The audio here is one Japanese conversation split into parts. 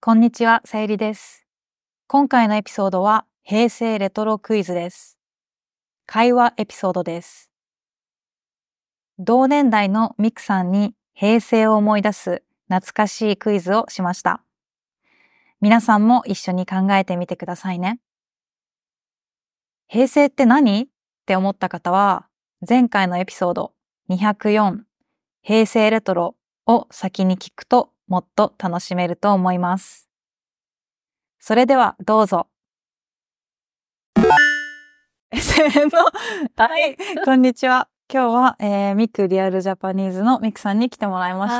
こんにちは、さゆりです。今回のエピソードは平成レトロクイズです。会話エピソードです。同年代のミクさんに平成を思い出す懐かしいクイズをしました。皆さんも一緒に考えてみてくださいね。平成って何って思った方は、前回のエピソード204、平成レトロを先に聞くともっと楽しめると思います。それではどうぞ。せーの。はい、こんにちは。今日は、ミクリアルジャパニーズのミクさんに来てもらいました。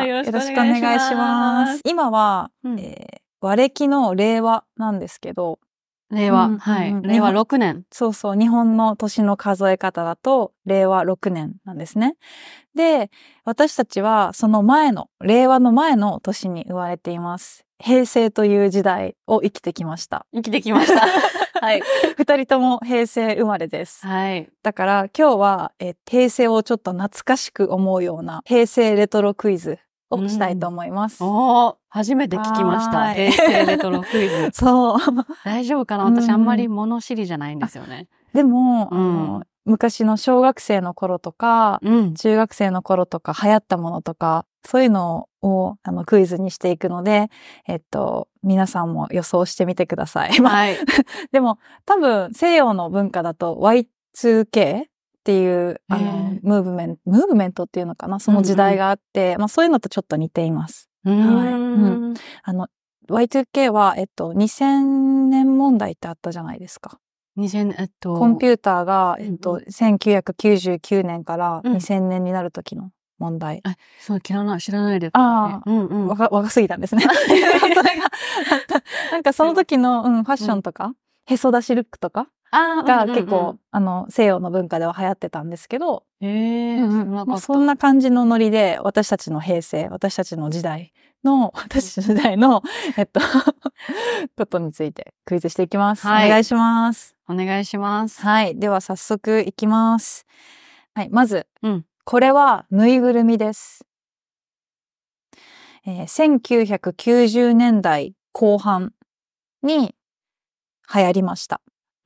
よろしくお願いします。 今は、和暦の令和なんですけど、 令和、令和6年。 そうそう、日本の年の数え方だと令和6年なんですね。で、私たちはその前の、令和の前の年に生まれています。平成という時代を生きてきました。はい。二人とも平成生まれです。 はい。 だから今日は、平成をちょっと懐かしく思うような平成レトロクイズをしたいと思います。 初めて聞きました。平成レトロクイズ。 そう。 大丈夫かな？私あんまり物知りじゃないんですよね。 でも、昔の小学生の頃とか、中学生の頃とか流行ったものとか、そういうのをクイズにしていくので、皆さんも予想してみてください。 はい。 でも多分西洋の文化だと Y2K っていうムーブメントっていうのかな、その時代があって、そういうのとちょっと似ています。Y2K は2000年問題ってあったじゃないですか。コンピューターが1999年から2000年になる時の問題。 そう、知らないです。 若すぎたんですね。それがなんかその時の、ファッションとか、へそ出しルックとかが結構、西洋の文化では流行ってたんですけど、そんな感じのノリで、私たちの平成、私たちの時代のことについてクイズしていきます。お願いします。 お願いします。 はい。では早速いきます。はい。まず、これはぬいぐるみです。1990年代後半に流行りました。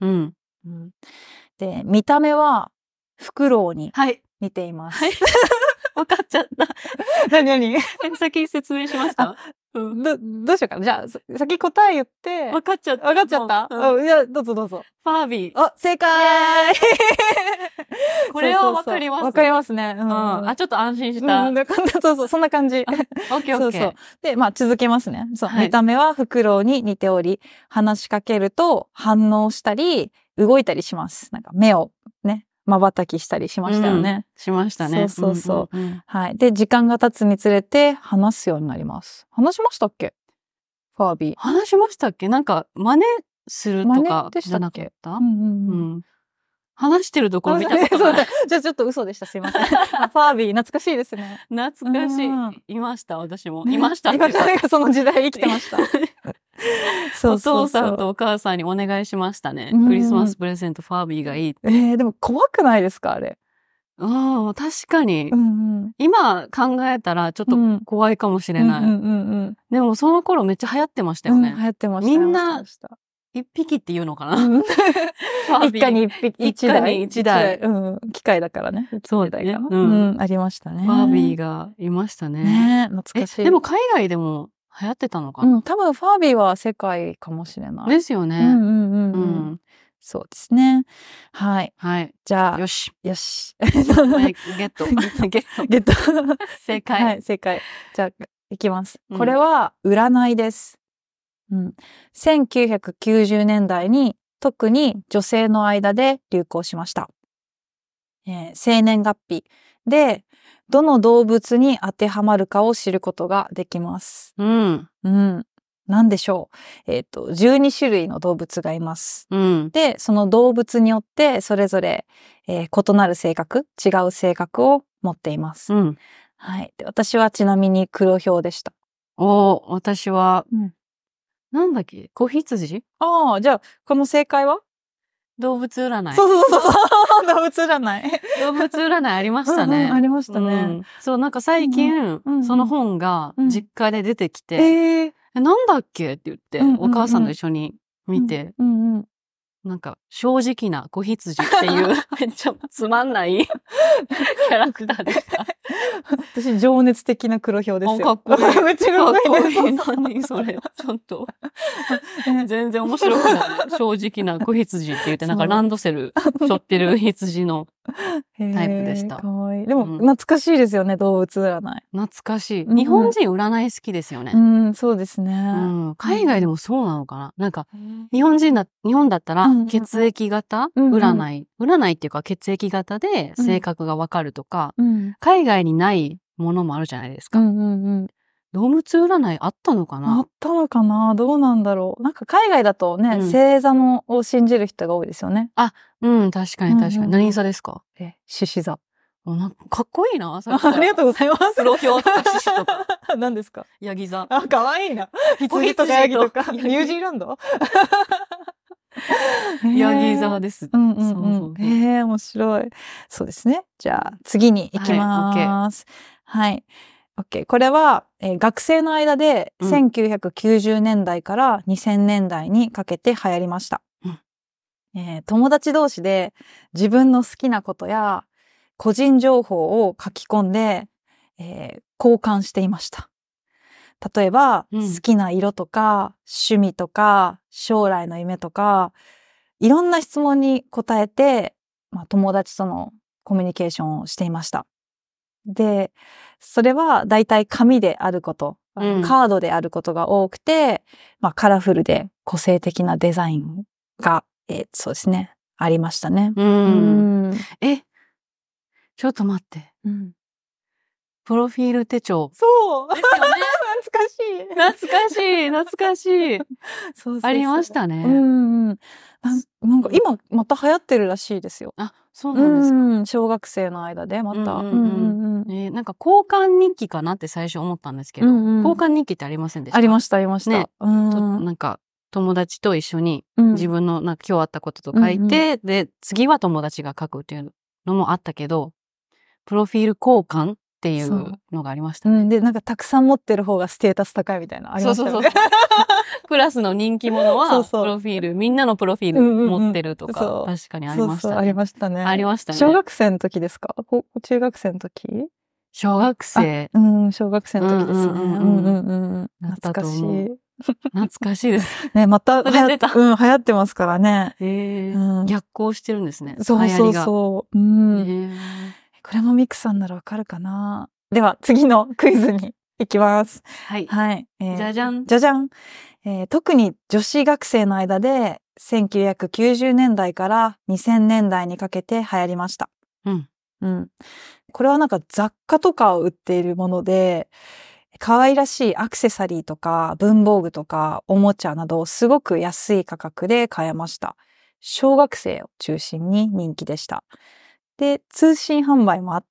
で、見た目はフクロウに似ています。 わかっちゃった。 何先説明しますか？ どうしようかな。じゃあ、先答え言って。 わかっちゃった。 いや、どうぞ。ファービー。正解これはわかります。 わかりますね。 ちょっと安心した。 そう、そんな感じ。 オッケー。 で、続けますね。見た目はフクロウに似ており、話しかけると反応したり、動いたりします。なんか目をね、瞬きしたりしましたよね。 しましたね。 そう。はい。で、時間が経つにつれて話すようになります。話しましたっけ？ファービー。 話しましたっけ？なんか、真似するとかじゃなかった？話してるところ見たことない。 じゃあちょっと嘘でした。すいません。ファービー、懐かしいですね。 懐かしい。いました、私も。いました。 その時代生きてました。 お父さんとお母さんにお願いしましたね。クリスマスプレゼントファービーがいい。 でも怖くないですかあれ。 確かに。今考えたらちょっと怖いかもしれない。でもその頃めっちゃ流行ってましたよね。 流行ってました。 みんな、一匹っていうのかな？ 一家に一台。機械だからね。 そうだね。 ありましたね。 ファービーがいましたね。 ね、懐かしい。 でも海外でも流行ってたのかな？ 多分ファービーは世界かもしれない。 ですよね。 そうですね。はい。じゃあ。 よし。 ゲット。正解。 はい、正解。じゃあ、いきます。これは占いです。1990年代に特に女性の間で流行しました。生年月日でどの動物に当てはまるかを知ることができます。何でしょう。12種類の動物がいます。で、その動物によってそれぞれ、異なる性格、違う性格を持っています。はい。で、私はちなみに黒ヒョウでした。 私は、なんだっけ？子羊？ じゃあ、この正解は？ 動物占い。 そう。動物占い。 動物占いありましたね。 ありましたね。 そう、なんか最近、その本が実家で出てきて、 なんだっけって言って、お母さんと一緒に見て、なんか、正直な子羊っていう、めっちゃつまんないキャラクターでした。 私、情熱的な黒ひょうですよ。 かっこいい。 めっちゃかっこいい。 何それ、ちょっと。全然面白くない。正直な子羊って言って、なんかランドセル背負ってる羊のタイプでした。 かわいい。でも、懐かしいですよね、動物占い。 懐かしい。日本人占い好きですよね。 そうですね。 海外でもそうなのかな。なんか、日本だったら、血液型占い。占いっていうか、血液型で性格がわかるとか、海外にないものもあるじゃないですか。動物占いあったのかな？ あったのかな？どうなんだろう。なんか海外だとね、星座を信じる人が多いですよね。 確かに確かに。何座ですか？ 獅子座。 かっこいいな。 ありがとうございます。 黒ひょうとか獅子とか。 何ですか？ ヤギ座。 かわいいな。羊とかヤギとか。ニュージーランド？ ヤギ座です。 面白い。そうですね。じゃあ、次に行きます。はい。OK。これは、学生の間で1990年代から2000年代にかけて流行りました。友達同士で自分の好きなことや個人情報を書き込んで、交換していました。例えば、好きな色とか趣味とか将来の夢とかいろんな質問に答えて、友達とのコミュニケーションをしていました。で、それはだいたい紙であること、カードであることが多くて、カラフルで個性的なデザインが、そうですね、ありましたね。 ちょっと待って。プロフィール手帳。 そうですよね。 懐かしい。そうありましたね。 なんか今また流行ってるらしいですよ。 そうなんですか。 小学生の間でまた。 なんか交換日記かなって最初思ったんですけど、交換日記ってありませんでした？ ありました。ね。 なんか友達と一緒に自分のなんか今日あったことと書いて、で、次は友達が書くっていうのもあったけど、プロフィール交換っていうのがありましたね。 で、なんかたくさん持ってる方がステータス高いみたいなありましたよね。 クラスの人気者は、プロフィール、みんなのプロフィール持ってるとか、確かにありましたね。 ありましたね。 ありましたね。 小学生の時ですか？中学生の時？ 小学生。 小学生の時ですね。懐かしい。 懐かしいです。 ね、また流行ってますからね。 逆行してるんですね。 そう。これもミクさんならわかるかな。では、次のクイズに行きます。 はい。 じゃじゃん。特に女子学生の間で1990年代から2000年代にかけて流行りました。これはなんか雑貨とかを売っているもので、可愛らしいアクセサリーとか文房具とかおもちゃなどすごく安い価格で買えました。小学生を中心に人気でした。で、通信販売もあって、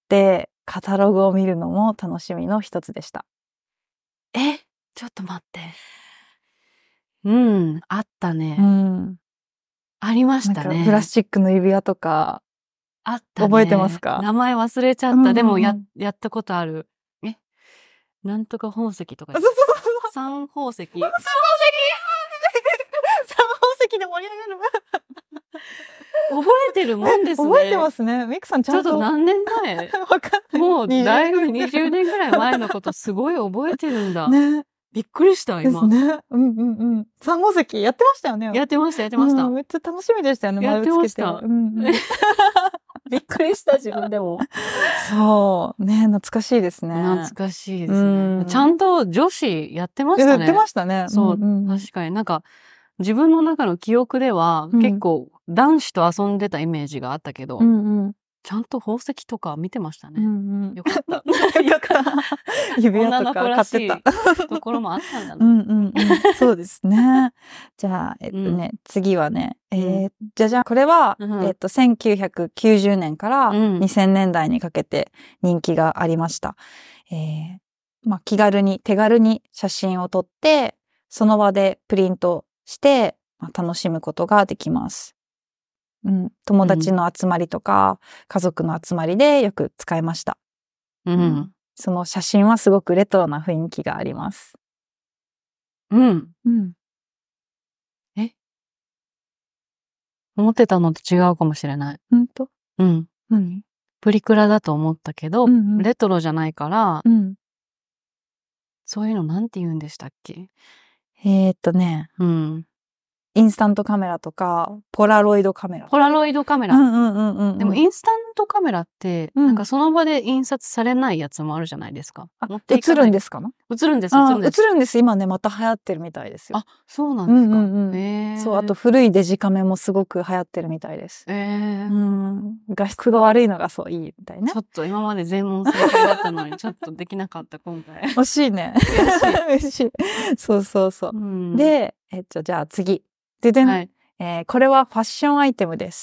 カタログを見るのも楽しみの一つでした。 ちょっと待って。あったね。ありましたね。 なんかプラスチックの指輪とか。 あったね。 覚えてますか？ 名前忘れちゃった。でもやったことある。なんとか宝石とか。三宝石。三宝石で盛り上がる。 覚えてるもんですね。 覚えてますね。ミクさんちゃんと。 ちょっと何年前？もうだいぶ20年ぐらい前のことすごい覚えてるんだ。ね。びっくりした、今。 ですね。三宝石やってましたよね。 やってました。 めっちゃ楽しみでしたよね。 やってました。びっくりした、自分でも。 そうね、懐かしいですね。 懐かしいですね。ちゃんと女子やってましたね。 やってましたね。 そう、確かになんか、自分の中の記憶では、結構男子と遊んでたイメージがあったけど、ちゃんと宝石とか見てましたね。よかった。 指輪とか買ってた。 ところもあったんだな。 そうですね。じゃあ、次はね、じゃじゃん。これは、1990年から2000年代にかけて人気がありました。手軽に写真を撮って、その場でプリントして、楽しむことができます。友達の集まりとか、家族の集まりでよく使いました。その写真はすごくレトロな雰囲気があります。 うん。思ってたのと違うかもしれない。 ほんと？ うん。 何？ プリクラだと思ったけど、レトロじゃないから、そういうのなんて言うんでしたっけ？うん。 インスタントカメラとか、ポラロイドカメラ。 ポラロイドカメラ。でもインスタントカメラって、なんかその場で印刷されないやつもあるじゃないですか。 映るんですか？ 映るんです。 映るんです。今ね、また流行ってるみたいですよ。 あ、そうなんですか。 そう、あと古いデジカメもすごく流行ってるみたいです。画質が悪いのがそういいみたいね。 ちょっと今まで全問正解だったのに、ちょっとできなかった今回。 惜しいね。惜しい。そうそうそう。で、じゃあ次。ででん、はい、これはファッションアイテムです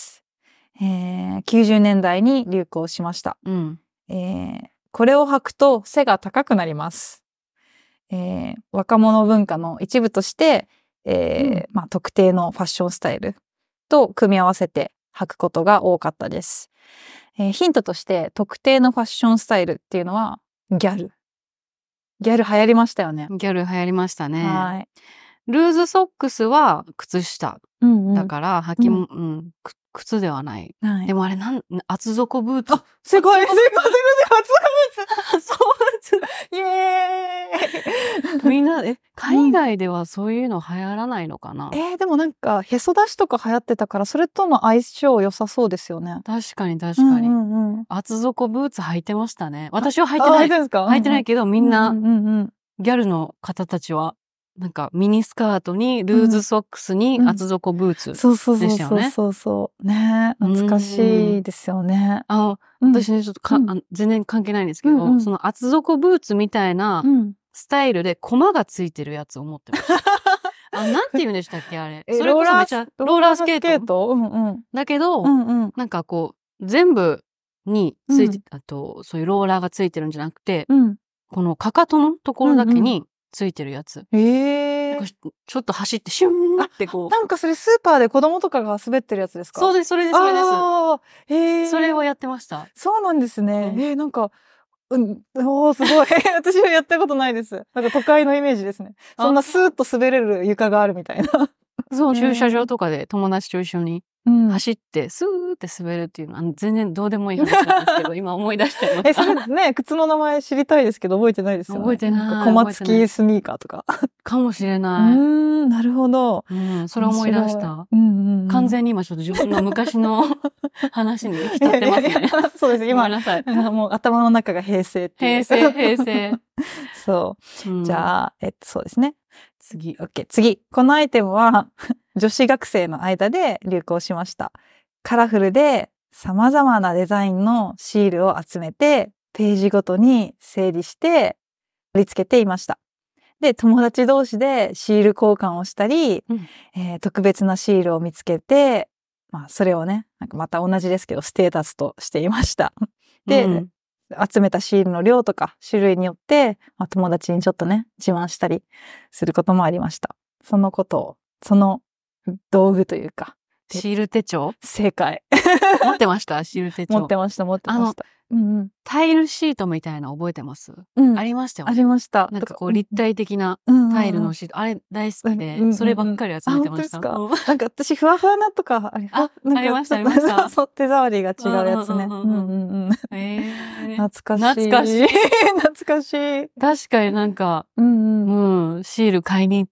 。90年代に流行しました。これを履くと背が高くなります。若者文化の一部として、特定のファッションスタイルと組み合わせて履くことが多かったです。ヒントとして特定のファッションスタイルっていうのはギャル。ギャル流行りましたよね。 ギャル流行りましたね。 はい。 ルーズソックスは靴下。だから履きも、靴ではない。でもあれ厚底ブーツ。 すごい、厚底ブーツ。 そうイエーイ。みんな、海外ではそういうの流行らないのかな？ でもなんか、へそ出しとか流行ってたから、それとの相性良さそうですよね。 確かに確かに。厚底ブーツ履いてましたね。私は履いてない。履いてないけど、みんな、ギャルの方たちは、なんかミニスカートにルーズソックスに厚底ブーツでしたよね。 そうね。懐かしいですよね。 私ね、ちょっと全然関係ないんですけど、その厚底ブーツみたいなスタイルでコマがついてるやつを持ってました。なんて言うんでしたっけあれ。それこそめちゃローラースケート。だけど、なんかこう、全部について、そういうローラーがついてるんじゃなくて、このかかとのところだけについてるやつ。ちょっと走ってシューンってこう。 なんかそれスーパーで子供とかが滑ってるやつですか？ そうです、それです。それをやってました。 そうなんですね。なんか、すごい。私はやったことないです。なんか都会のイメージですね。そんなスーッと滑れる床があるみたいな。 そう、駐車場とかで友達と一緒に走って、スーって滑るっていうのは、全然どうでもいい話なんですけど、今思い出しちゃいました。 それね、靴の名前知りたいですけど、覚えてないですよね。 覚えてない。 小松付きスニーカーとか。 かもしれない。 なるほど。 それ思い出した。完全に今ちょっと自分の昔の話に浸ってますね。 そうです、今。 ごめんなさい。 もう頭の中が平成っていう。 平成。 そう。じゃあ、そうですね。次。このアイテムは、女子学生の間で流行しました。カラフルで様々なデザインのシールを集めて、ページごとに整理して貼り付けていました。で、友達同士でシール交換をしたり、特別なシールを見つけて、それをね、なんかまた同じですけど、ステータスとしていました。で、集めたシールの量とか種類によって、友達にちょっとね、自慢したりすることもありました。その道具というか。 シール手帳？ 正解。 持ってましたシール手帳。 持ってました。 タイルシートみたいな覚えてます？ありましたよね。 ありました。 なんかこう立体的なタイルのシート。あれ大好きで、そればっかり集めてました。 なんか私、ふわふわなとか、 ありました。 そう、手触りが違うやつね。懐かしい。 確かになんか、シール買いに行って、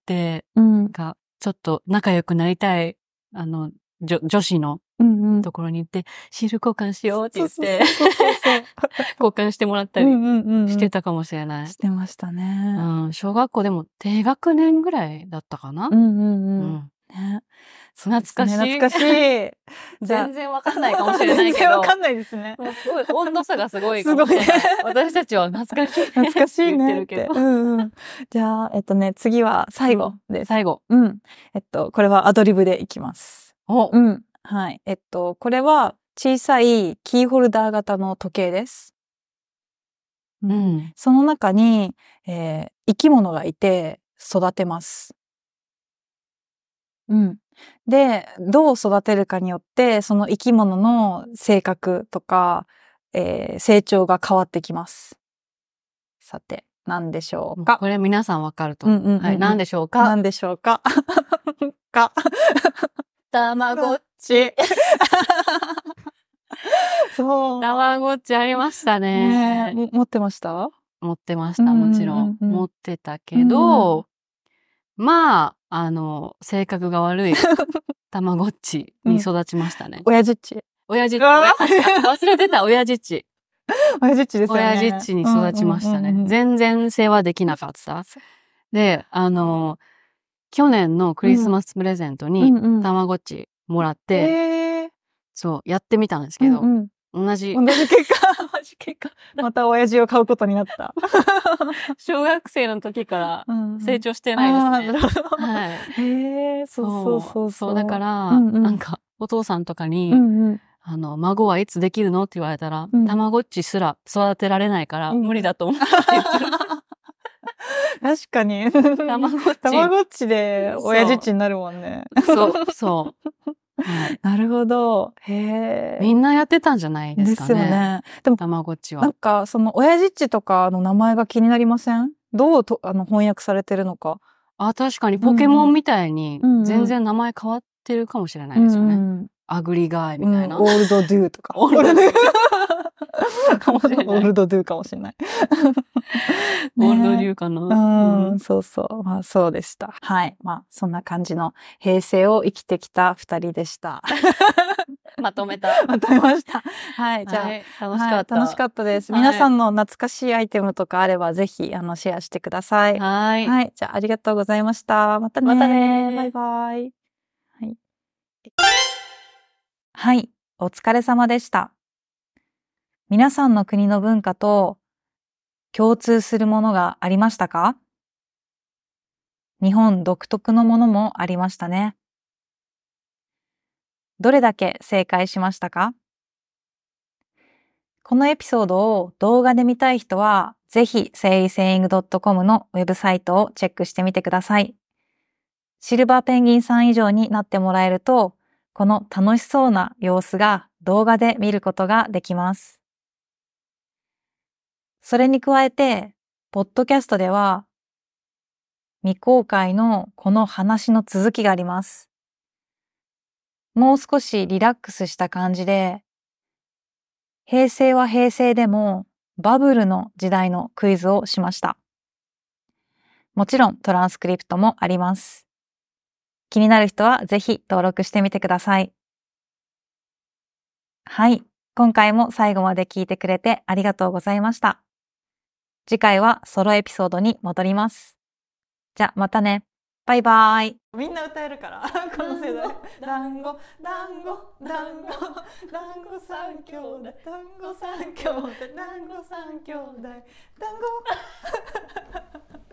なんか、ちょっと仲良くなりたい、女子のところに行って、シール交換しようって言って、交換してもらったりしてたかもしれない。 してましたね。 小学校でも低学年ぐらいだったかな。懐かしい。全然わかんないかもしれないけど。 全然わかんないですね。 すごい、温度差がすごいかもしれない。私たちは懐かしい。 懐かしいね。じゃあ、次は最後です。 最後。 これはアドリブでいきます。はい。これは小さいキーホルダー型の時計です。その中に、生き物がいて育てます。で、どう育てるかによって、その生き物の性格とか、成長が変わってきます。さて、 何でしょうか？ これ皆さんわかると思う。はい、何でしょうか？ 何でしょうか？ たまごっち。 そう。 たまごっちありましたね。 持ってました？ 持ってました、もちろん。持ってたけど、まあ、性格が悪いたまごっちに育ちましたね。 親父っち。 忘れてた、親父っち。 親父っちですよね。 親父っちに育ちましたね。全然世話できなかった。で、去年のクリスマスプレゼントにたまごっちもらって、そう、やってみたんですけど、同じ結果。また親父を買うことになった。 小学生の時から成長してないですね。はい。そう、だから、なんか、お父さんとかに、孫はいつできるのって言われたら、たまごっちすら育てられないから無理だと思うって言ってる。 確かに。たまごっちで親父っちになるもんね。 そう。 なるほど。へえ。 みんなやってたんじゃないですかね。ですよね。 でも、 たまごっちは。 なんか、その、親父っちとかの名前が気になりません？どう翻訳されてるのか。 確かにポケモンみたいに、全然名前変わってるかもしれないですよね。アグリガイみたいな。 オールドドゥとか。 オールドドゥかもしれない。 オールドドゥかもしれない。 オールドドゥかな。 そうそう。まあそうでした。はい。まあそんな感じの平成を生きてきた2人でした。 まとめました。はい。じゃあ、楽しかったです。皆さんの懐かしいアイテムとかあればぜひシェアしてください。はい。じゃあありがとうございました。またね。バイバイ。はい。お疲れ様でした。皆さんの国の文化と共通するものがありましたか？日本独特のものもありましたね。どれだけ正解しましたか？このエピソードを動画で見たい人は、ぜひ saying.com のウェブサイトをチェックしてみてください。シルバーペンギンさん以上になってもらえると、この楽しそうな様子が動画で見ることができます。それに加えて、ポッドキャストでは、未公開のこの話の続きがあります。もう少しリラックスした感じで、平成は平成でもバブルの時代のクイズをしました。もちろんトランスクリプトもあります。気になる人はぜひ登録してみてください。はい。今回も最後まで聞いてくれてありがとうございました。次回はソロエピソードに戻ります。じゃあまたね。バイバイ。みんな歌えるからこの世代。団子三兄弟、団子三兄弟、団子三兄弟、団子